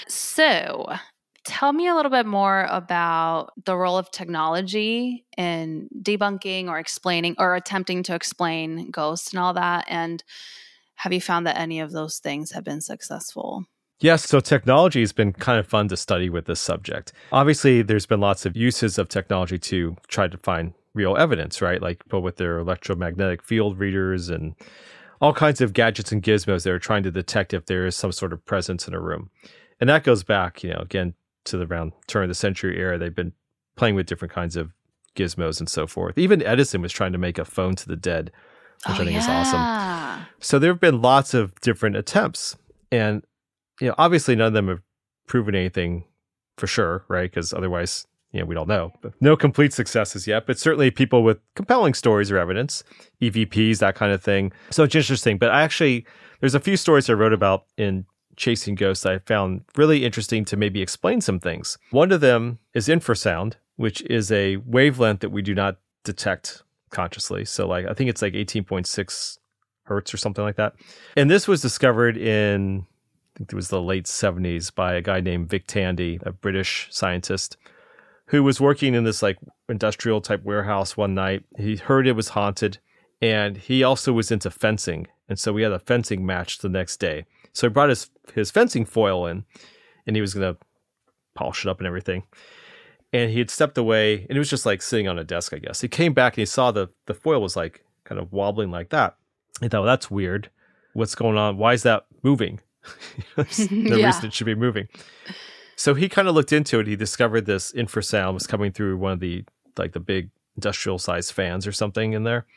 So tell me a little bit more about the role of technology in debunking or explaining or attempting to explain ghosts and all that. And have you found that any of those things have been successful? Yes, so technology has been kind of fun to study with this subject. Obviously, there's been lots of uses of technology to try to find real evidence, right? Like people with their electromagnetic field readers and all kinds of gadgets and gizmos that are trying to detect if there is some sort of presence in a room. And that goes back, you know, again, to the around turn of the century era. They've been playing with different kinds of gizmos and so forth. Even Edison was trying to make a phone to the dead, which I think is awesome. So there have been lots of different attempts. And, you know, obviously none of them have proven anything for sure, right? Because otherwise, you know, we don't know. But no complete successes yet, but certainly people with compelling stories or evidence, EVPs, that kind of thing. So it's interesting. But there's a few stories I wrote about in Chasing Ghosts I found really interesting to maybe explain some things. One of them is infrasound, which is a wavelength that we do not detect consciously. So like, I think it's like 18.6 hertz or something like that. And this was discovered in, I think it was the late 70s by a guy named Vic Tandy, a British scientist who was working in this like industrial type warehouse one night. He heard it was haunted, and he also was into fencing. And so we had a fencing match the next day. So he brought his fencing foil in, and he was going to polish it up and everything. And he had stepped away, and it was just like sitting on a desk, I guess. He came back and he saw the foil was like kind of wobbling like that. He thought, well, that's weird. What's going on? Why is that moving? There's no reason it should be moving. So he kind of looked into it. He discovered this infrasound was coming through one of the big industrial sized fans or something in there.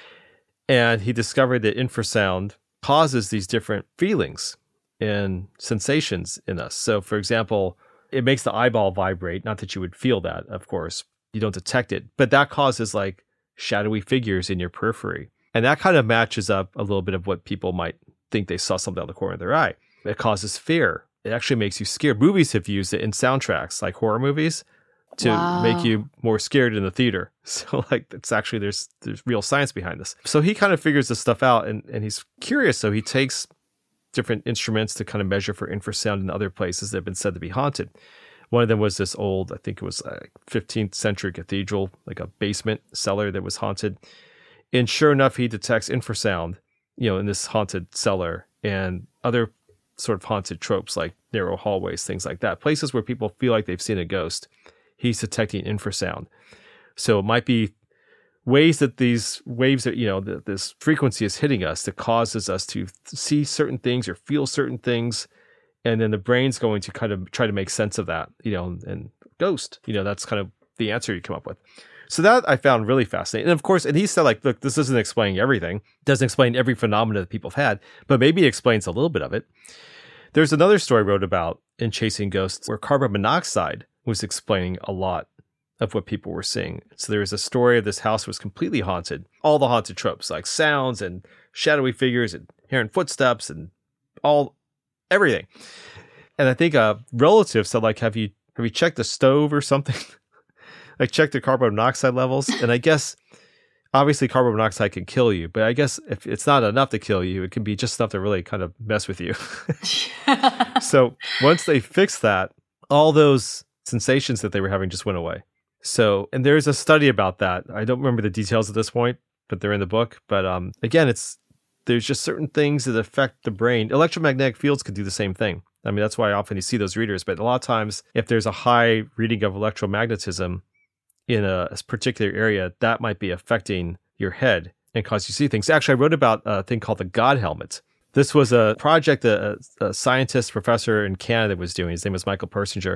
And he discovered that infrasound causes these different feelings and sensations in us. So for example, it makes the eyeball vibrate. Not that you would feel that, of course. You don't detect it. But that causes like shadowy figures in your periphery. And that kind of matches up a little bit of what people might think they saw something out of the corner of their eye. It causes fear. It actually makes you scared. Movies have used it in soundtracks, like horror movies, to make you more scared in the theater. So like, it's actually, there's real science behind this. So he kind of figures this stuff out, and he's curious. So he takes different instruments to kind of measure for infrasound in other places that have been said to be haunted. One of them was this old, I think it was a 15th century cathedral, like a basement cellar that was haunted. And sure enough, he detects infrasound, you know, in this haunted cellar, and other sort of haunted tropes like narrow hallways, things like that. Places where people feel like they've seen a ghost. He's detecting infrasound. So it might be ways that these waves that, you know, this frequency is hitting us that causes us to see certain things or feel certain things. And then the brain's going to kind of try to make sense of that, you know, and ghost, you know, that's kind of the answer you come up with. So that I found really fascinating. And of course, and he said like, look, this isn't explaining everything. It doesn't explain every phenomena that people have had, but maybe it explains a little bit of it. There's another story I wrote about in Chasing Ghosts where carbon monoxide was explaining a lot of what people were seeing. So there was a story of this house was completely haunted. All the haunted tropes, like sounds and shadowy figures and hearing footsteps and everything. And I think a relative said, like, have you checked the stove or something? Like, check the carbon monoxide levels. And I guess, obviously, carbon monoxide can kill you. But I guess if it's not enough to kill you, it can be just enough to really kind of mess with you. So once they fixed that, all those sensations that they were having just went away. So, and there's a study about that. I don't remember the details at this point, but they're in the book. But again, there's just certain things that affect the brain. Electromagnetic fields could do the same thing. I mean, that's why often you see those readers. But a lot of times, if there's a high reading of electromagnetism in a particular area, that might be affecting your head and cause you to see things. Actually, I wrote about a thing called the God helmet. This was a project a scientist professor in Canada was doing. His name was Michael Persinger.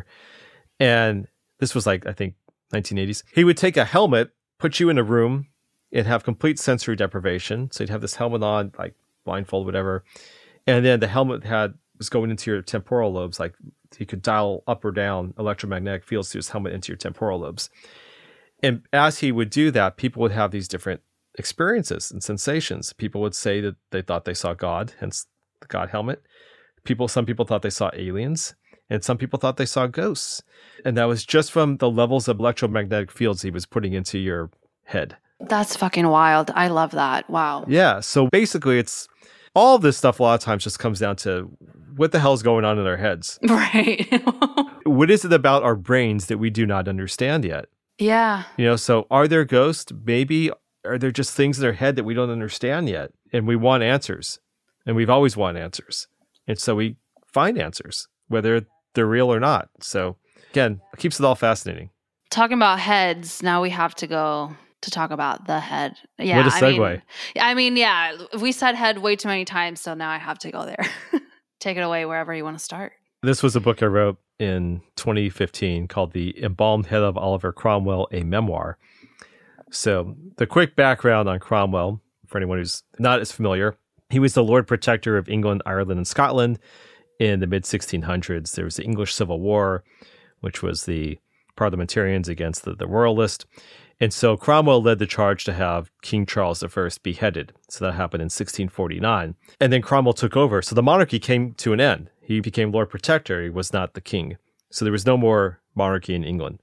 And this was like, I think, 1980s. He would take a helmet, put you in a room, and have complete sensory deprivation. So you'd have this helmet on, like blindfold, whatever. And then the helmet was going into your temporal lobes. Like he could dial up or down electromagnetic fields through his helmet into your temporal lobes. And as he would do that, people would have these different experiences and sensations. People would say that they thought they saw God, hence the God helmet. Some people thought they saw aliens, and some people thought they saw ghosts. And that was just from the levels of electromagnetic fields he was putting into your head. That's fucking wild. I love that. Wow. Yeah. So basically, it's all of this stuff a lot of times just comes down to what the hell's going on in our heads. Right. What is it about our brains that we do not understand yet? Yeah. So are there ghosts? Maybe. Are there just things in our head that we don't understand yet? And we want answers. And we've always wanted answers. And so we find answers, whether they're real or not. So again, it keeps it all fascinating. Talking about heads, now we have to go to talk about the head. Yeah, what a segue. I mean, yeah, we said head way too many times, so now I have to go there. Take it away wherever you want to start. This was a book I wrote in 2015 called The Embalmed Head of Oliver Cromwell, a Memoir. So the quick background on Cromwell, for anyone who's not as familiar, he was the Lord Protector of England, Ireland, and Scotland in the mid-1600s. There was the English Civil War, which was the parliamentarians against the royalists. And so Cromwell led the charge to have King Charles I beheaded. So that happened in 1649. And then Cromwell took over. So the monarchy came to an end. He became Lord Protector. He was not the king. So there was no more monarchy in England.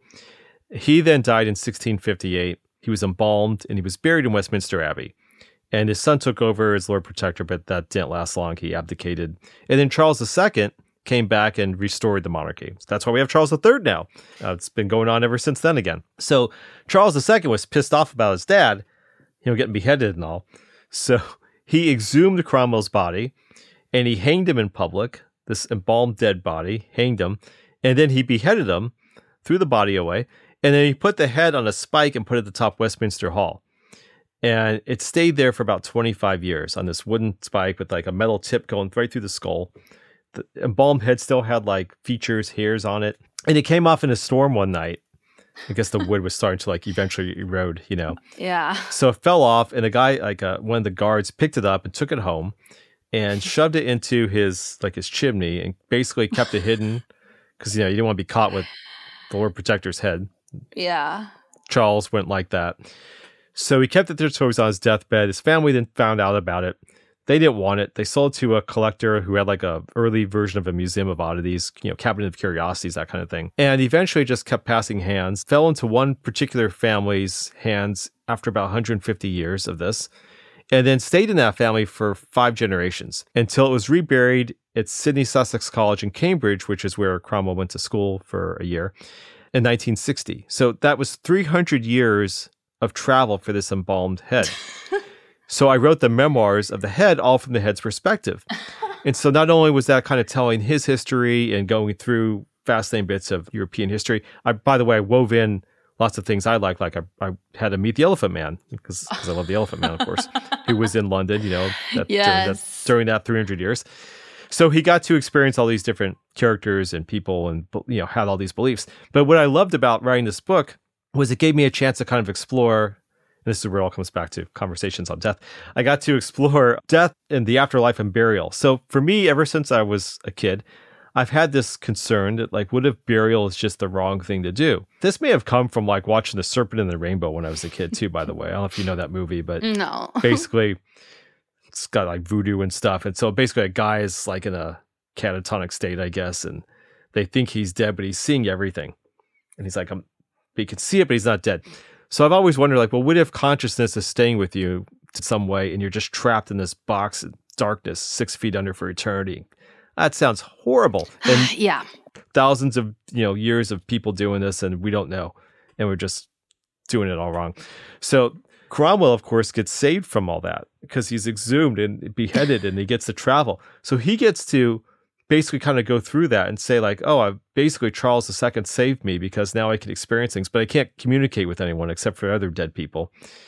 He then died in 1658. He was embalmed and he was buried in Westminster Abbey. And his son took over as Lord Protector, but that didn't last long. He abdicated. And then Charles II came back and restored the monarchy. So that's why we have Charles III now. It's been going on ever since then again. So Charles II was pissed off about his dad, getting beheaded and all. So he exhumed Cromwell's body and he hanged him in public, this embalmed dead body, hanged him. And then he beheaded him, threw the body away. And then he put the head on a spike and put it at the top of Westminster Hall. And it stayed there for about 25 years on this wooden spike with like a metal tip going right through the skull. The embalmed head still had like features, hairs on it. And it came off in a storm one night. I guess the wood was starting to like eventually erode, Yeah. So it fell off and a guy, one of the guards picked it up and took it home and shoved it into his chimney and basically kept it hidden because, you didn't want to be caught with the Lord Protector's head. Yeah. Charles went like that. So he kept it there until he was on his deathbed. His family then found out about it. They didn't want it. They sold it to a collector who had like a early version of a museum of oddities, cabinet of curiosities, that kind of thing. And eventually just kept passing hands, fell into one particular family's hands after about 150 years of this, and then stayed in that family for 5 generations until it was reburied at Sidney Sussex College in Cambridge, which is where Cromwell went to school for a year, in 1960. So that was 300 years of travel for this embalmed head. So I wrote the memoirs of the head all from the head's perspective. And so not only was that kind of telling his history and going through fascinating bits of European history, by the way, I wove in lots of things I like I had to meet the Elephant Man because I love the Elephant Man, of course, who was in London, during that 300 years. So he got to experience all these different characters and people and, had all these beliefs. But what I loved about writing this book was it gave me a chance to kind of explore, and this is where it all comes back to conversations on death. I got to explore death and the afterlife and burial. So for me, ever since I was a kid, I've had this concern that what if burial is just the wrong thing to do? This may have come from watching The Serpent and the Rainbow when I was a kid too, by the way. I don't know if you know that movie, but no. Basically it's got voodoo and stuff. And so basically a guy is in a catatonic state, I guess, and they think he's dead, but he's seeing everything. And he's like, he can see it, but he's not dead. So I've always wondered, like, well, what if consciousness is staying with you in some way and you're just trapped in this box of darkness 6 feet under for eternity? That sounds horrible. And yeah. thousands of years of people doing this, and we don't know. And we're just doing it all wrong. So Cromwell, of course, gets saved from all that because he's exhumed and beheaded and he gets to travel. So he gets to basically kind of go through that and say like, oh, basically Charles II saved me because now I can experience things, but I can't communicate with anyone except for other dead people.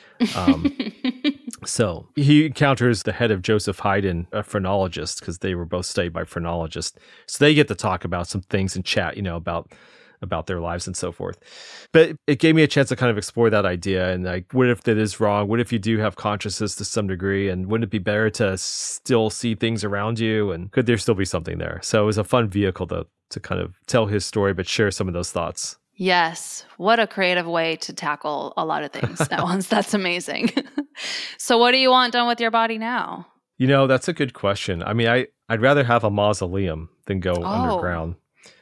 So he encounters the head of Joseph Haydn, a phrenologist, because they were both studied by phrenologists. So they get to talk about some things and chat, about their lives and so forth. But it gave me a chance to kind of explore that idea and like, what if that is wrong? What if you do have consciousness to some degree? And wouldn't it be better to still see things around you? And could there still be something there? So it was a fun vehicle to kind of tell his story, but share some of those thoughts. Yes. What a creative way to tackle a lot of things at once. That's amazing. So what do you want done with your body now? That's a good question. I mean, I'd rather have a mausoleum than go underground.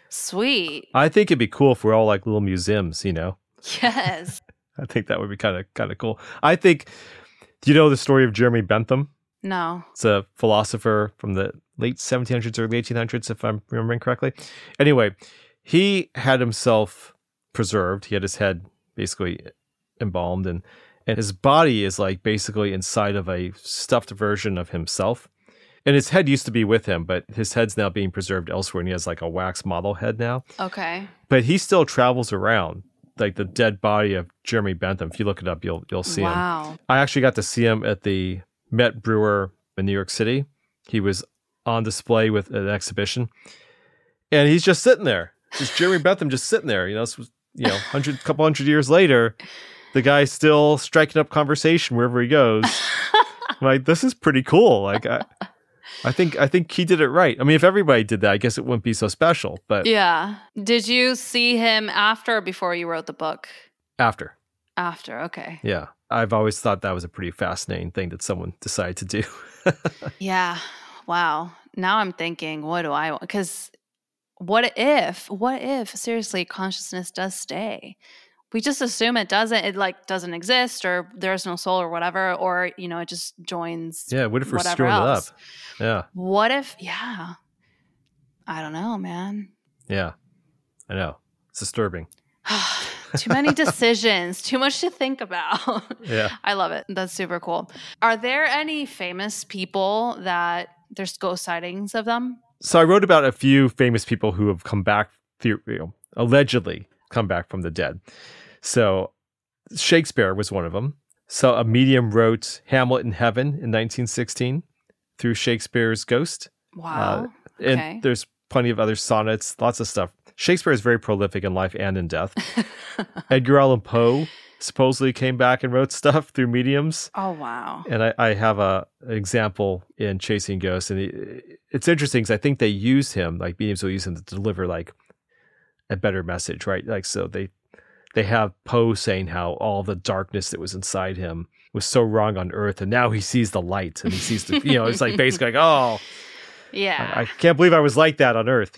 Sweet. I think it'd be cool if we're all like little museums, Yes. I think that would be kind of cool. I think, do you know the story of Jeremy Bentham? No. It's a philosopher from the late 1700s, early 1800s, if I'm remembering correctly. Anyway, he had himself preserved. He had his head basically embalmed, and his body is like basically inside of a stuffed version of himself. And his head used to be with him, but his head's now being preserved elsewhere, and he has like a wax model head now. Okay. But he still travels around, like the dead body of Jeremy Bentham. If you look it up, you'll see him. Wow. I actually got to see him at the Met Brewer in New York City. He was on display with an exhibition, and he's just sitting there. Just Jeremy Bentham just sitting there. This was couple hundred years later, the guy's still striking up conversation wherever he goes. I'm like, this is pretty cool. Like I think he did it right. I mean, if everybody did that, I guess it wouldn't be so special. But yeah. Did you see him after or before you wrote the book? After. After, okay. Yeah. I've always thought that was a pretty fascinating thing that someone decided to do. Yeah. Wow. Now I'm thinking, what do I want? Because what if seriously consciousness does stay? We just assume it doesn't. It like doesn't exist, or there's no soul, or whatever, or it just joins. Yeah. What if we're whatever screwing else. it up? Yeah. What if? Yeah. I don't know, man. Yeah. I know. It's disturbing. Too many decisions. Too much to think about. Yeah. I love it. That's super cool. Are there any famous people that there's ghost sightings of them? So I wrote about a few famous people who have come back, allegedly come back from the dead. So Shakespeare was one of them. So a medium wrote Hamlet in Heaven in 1916 through Shakespeare's ghost. Wow. And Okay. there's plenty of other sonnets, lots of stuff. Shakespeare is very prolific in life and in death. Edgar Allan Poe supposedly came back and wrote stuff through mediums. Oh, wow. And I have an example in Chasing Ghosts. And it's interesting because I think they use him, like mediums will use him to deliver like a better message, right? Like, so they have Poe saying how all the darkness that was inside him was so wrong on earth. And now he sees the light and he sees the, it's like basically like, oh, Yeah. I can't believe I was like that on earth,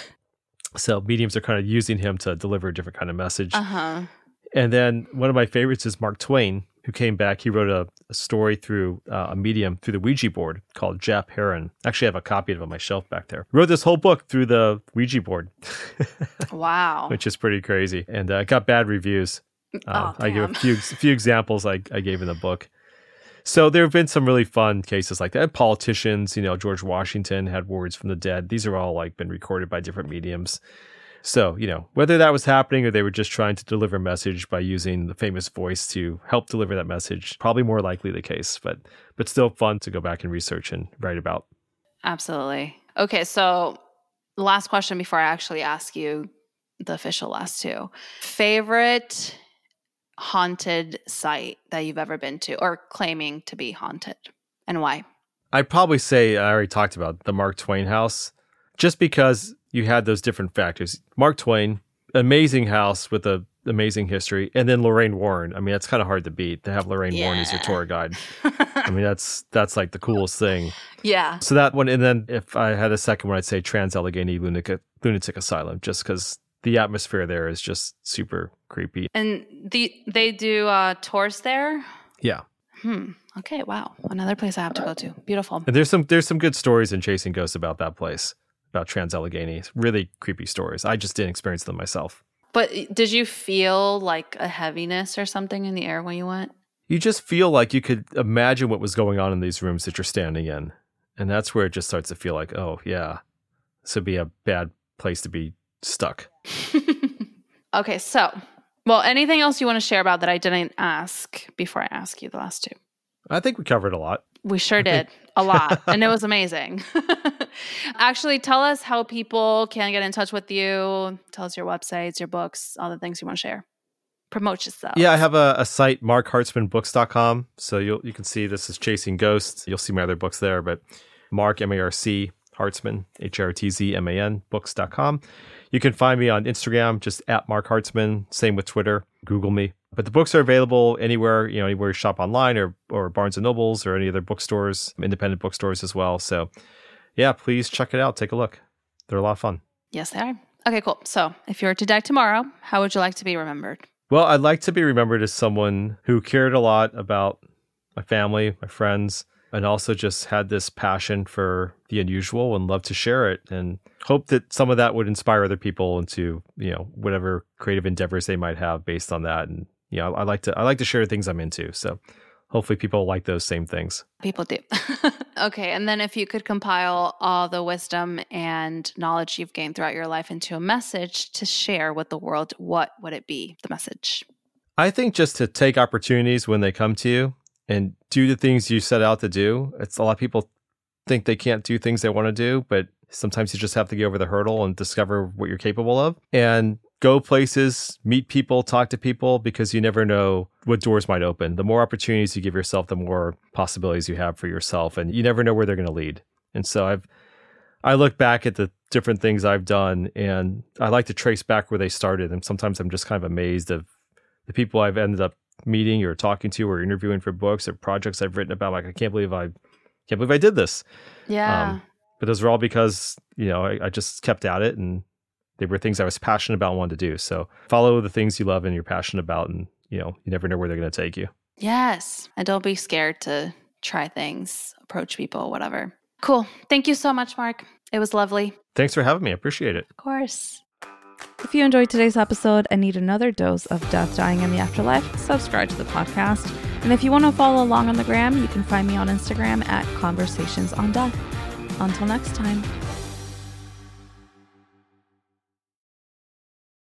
So mediums are kind of using him to deliver a different kind of message. Uh-huh. And then one of my favorites is Mark Twain, who came back. He wrote a story through a medium, through the Ouija board called Jap Heron. Actually, I have a copy of it on my shelf back there. Wrote this whole book through the Ouija board. Wow. Which is pretty crazy. And it got bad reviews. I give a few examples I gave in the book. So there have been some really fun cases like that. Politicians, George Washington had words from the dead. These are all like been recorded by different mediums. So, whether that was happening or they were just trying to deliver a message by using the famous voice to help deliver that message, probably more likely the case, but still fun to go back and research and write about. Absolutely. Okay, so last question before I actually ask you the official last two. Favorite haunted site that you've ever been to or claiming to be haunted, and why? I'd probably say, I already talked about the Mark Twain house, just because you had those different factors. Mark Twain, amazing house with a amazing history. And then Lorraine Warren. I mean, that's kind of hard to beat, to have Lorraine Warren as your tour guide. I mean, that's like the coolest thing. Yeah. So that one, and then if I had a second one, I'd say Trans-Allegheny Lunatic Asylum, just because the atmosphere there is just super creepy. And they do tours there? Yeah. Okay, wow. Another place I have to go to. Beautiful. And there's some good stories in Chasing Ghosts about that place, about Trans-Allegheny. Really creepy stories. I just didn't experience them myself. But did you feel like a heaviness or something in the air when you went? You just feel like you could imagine what was going on in these rooms that you're standing in. And that's where it just starts to feel like, oh, yeah, this would be a bad place to be stuck. Okay, so, well, anything else you want to share about that I didn't ask before I ask you the last two? I think we covered a lot. We sure did. A lot. And it was amazing. Actually, tell us how people can get in touch with you. Tell us your websites, your books, all the things you want to share. Promote yourself. Yeah, I have a site, markhartzmanbooks.com. So you can see this is Chasing Ghosts. You'll see my other books there, but Mark, M-A-R-C, Hartzman, H-R-T-Z-M-A-N, books.com. You can find me on Instagram, just at Mark Hartzman. Same with Twitter. Google me. But the books are available anywhere you shop online or Barnes & Nobles or any other bookstores, independent bookstores as well. So yeah, please check it out. Take a look. They're a lot of fun. Yes, they are. Okay, cool. So if you were to die tomorrow, how would you like to be remembered? Well, I'd like to be remembered as someone who cared a lot about my family, my friends, and also just had this passion for the unusual and loved to share it, and hope that some of that would inspire other people into, whatever creative endeavors they might have based on that. And, I like to share things I'm into. So hopefully people like those same things. People do. Okay. And then if you could compile all the wisdom and knowledge you've gained throughout your life into a message to share with the world, what would it be, the message? I think just to take opportunities when they come to you and do the things you set out to do. It's a lot of people think they can't do things they want to do, but sometimes you just have to get over the hurdle and discover what you're capable of and go places, meet people, talk to people, because you never know what doors might open. The more opportunities you give yourself, the more possibilities you have for yourself, and you never know where they're going to lead. And so I look back at the different things I've done, and I like to trace back where they started. And sometimes I'm just kind of amazed of the people I've ended up meeting or talking to or interviewing for books or projects I've written about. Like, I can't believe I did this. Yeah. But those were all because, I just kept at it, and they were things I was passionate about and wanted to do. So follow the things you love and you're passionate about, and, you never know where they're going to take you. Yes. And don't be scared to try things, approach people, whatever. Cool. Thank you so much, Mark. It was lovely. Thanks for having me. I appreciate it. Of course. If you enjoyed today's episode and need another dose of death, dying, and the afterlife, subscribe to the podcast. And if you want to follow along on the gram, you can find me on Instagram at Conversations on Death. Until next time.